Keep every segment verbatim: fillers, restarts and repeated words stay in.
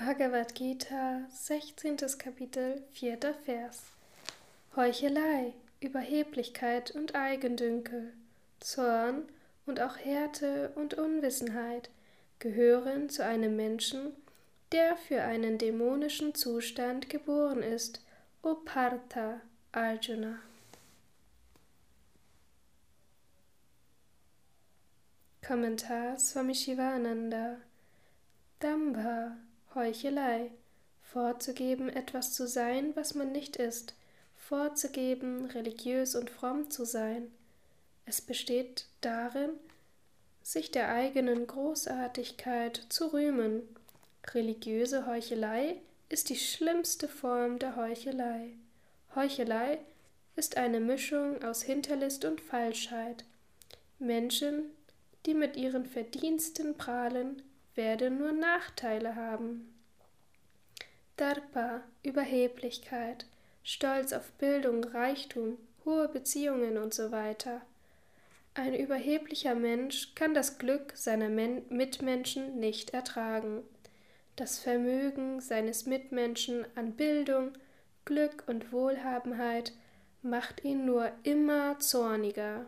Bhagavad Gita, sechzehntes Kapitel, vierter Vers. Heuchelei, Überheblichkeit und Eigendünkel, Zorn und auch Härte und Unwissenheit gehören zu einem Menschen, der für einen dämonischen Zustand geboren ist, O Partha, Arjuna. Kommentar Swami Shivananda. Dambha, Heuchelei, vorzugeben, etwas zu sein, was man nicht ist, vorzugeben, religiös und fromm zu sein. Es besteht darin, sich der eigenen Großartigkeit zu rühmen. Religiöse Heuchelei ist die schlimmste Form der Heuchelei. Heuchelei ist eine Mischung aus Hinterlist und Falschheit. Menschen, die mit ihren Verdiensten prahlen, werden nur Nachteile haben. Darpa, Überheblichkeit, Stolz auf Bildung, Reichtum, hohe Beziehungen und so weiter. Ein überheblicher Mensch kann das Glück seiner Men- Mitmenschen nicht ertragen. Das Vermögen seines Mitmenschen an Bildung, Glück und Wohlhabenheit macht ihn nur immer zorniger.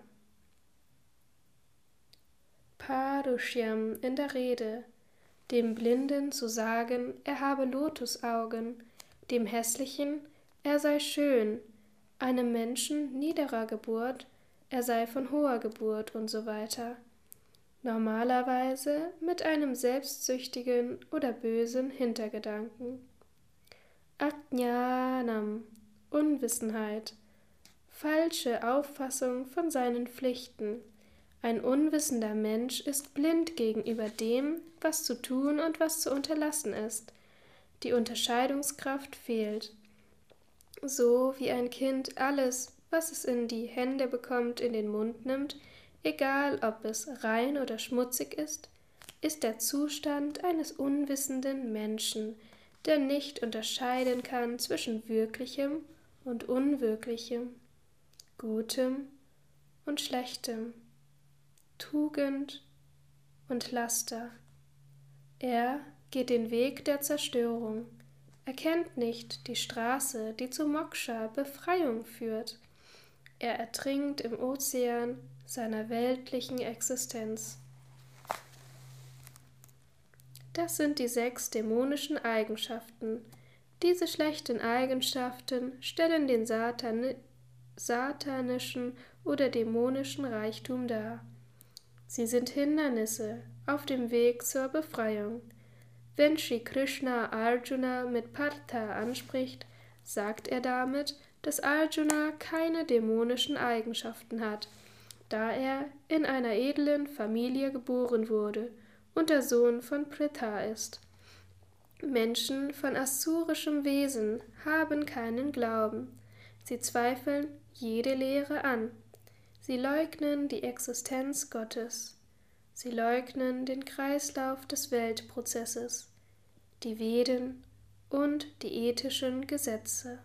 Parushyam in der Rede, dem Blinden zu sagen, er habe Lotusaugen, dem Hässlichen, er sei schön, einem Menschen niederer Geburt, er sei von hoher Geburt und so weiter. Normalerweise mit einem selbstsüchtigen oder bösen Hintergedanken. Ajnanam, Unwissenheit, falsche Auffassung von seinen Pflichten. Ein unwissender Mensch ist blind gegenüber dem, was zu tun und was zu unterlassen ist. Die Unterscheidungskraft fehlt. So wie ein Kind alles, was es in die Hände bekommt, in den Mund nimmt, egal ob es rein oder schmutzig ist, ist der Zustand eines unwissenden Menschen, der nicht unterscheiden kann zwischen Wirklichem und Unwirklichem, Gutem und Schlechtem, Tugend und Laster. Er geht den Weg der Zerstörung. Er kennt nicht die Straße, die zu Moksha, Befreiung führt. Er ertrinkt im Ozean seiner weltlichen Existenz. Das sind die sechs dämonischen Eigenschaften. Diese schlechten Eigenschaften stellen den Satan- satanischen oder dämonischen Reichtum dar. Sie sind Hindernisse auf dem Weg zur Befreiung. Wenn Shri Krishna Arjuna mit Partha anspricht, sagt er damit, dass Arjuna keine dämonischen Eigenschaften hat, da er in einer edlen Familie geboren wurde und der Sohn von Pritha ist. Menschen von asurischem Wesen haben keinen Glauben. Sie zweifeln jede Lehre an. Sie leugnen die Existenz Gottes. Sie leugnen den Kreislauf des Weltprozesses, die Veden und die ethischen Gesetze.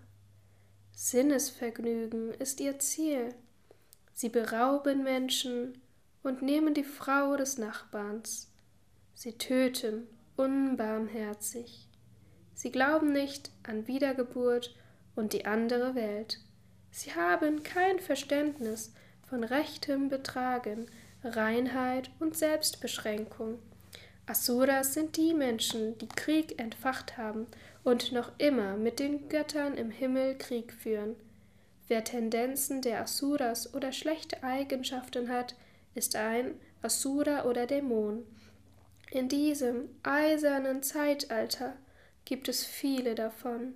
Sinnesvergnügen ist ihr Ziel. Sie berauben Menschen und nehmen die Frau des Nachbarns. Sie töten unbarmherzig. Sie glauben nicht an Wiedergeburt und die andere Welt. Sie haben kein Verständnis von rechtem Betragen, Reinheit und Selbstbeschränkung. Asuras sind die Menschen, die Krieg entfacht haben und noch immer mit den Göttern im Himmel Krieg führen. Wer Tendenzen der Asuras oder schlechte Eigenschaften hat, ist ein Asura oder Dämon. In diesem eisernen Zeitalter gibt es viele davon.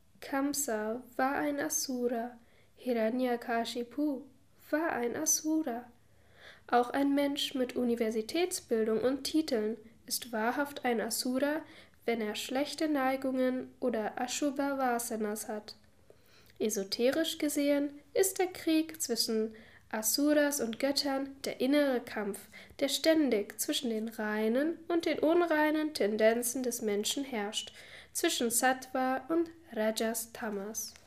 Kamsa war ein Asura, Hiranyakashipu war ein Asura. Auch ein Mensch mit Universitätsbildung und Titeln ist wahrhaft ein Asura, wenn er schlechte Neigungen oder Ashubha Vasanas hat. Esoterisch gesehen ist der Krieg zwischen Asuras und Göttern der innere Kampf, der ständig zwischen den reinen und den unreinen Tendenzen des Menschen herrscht, zwischen Sattva und Rajas Tamas.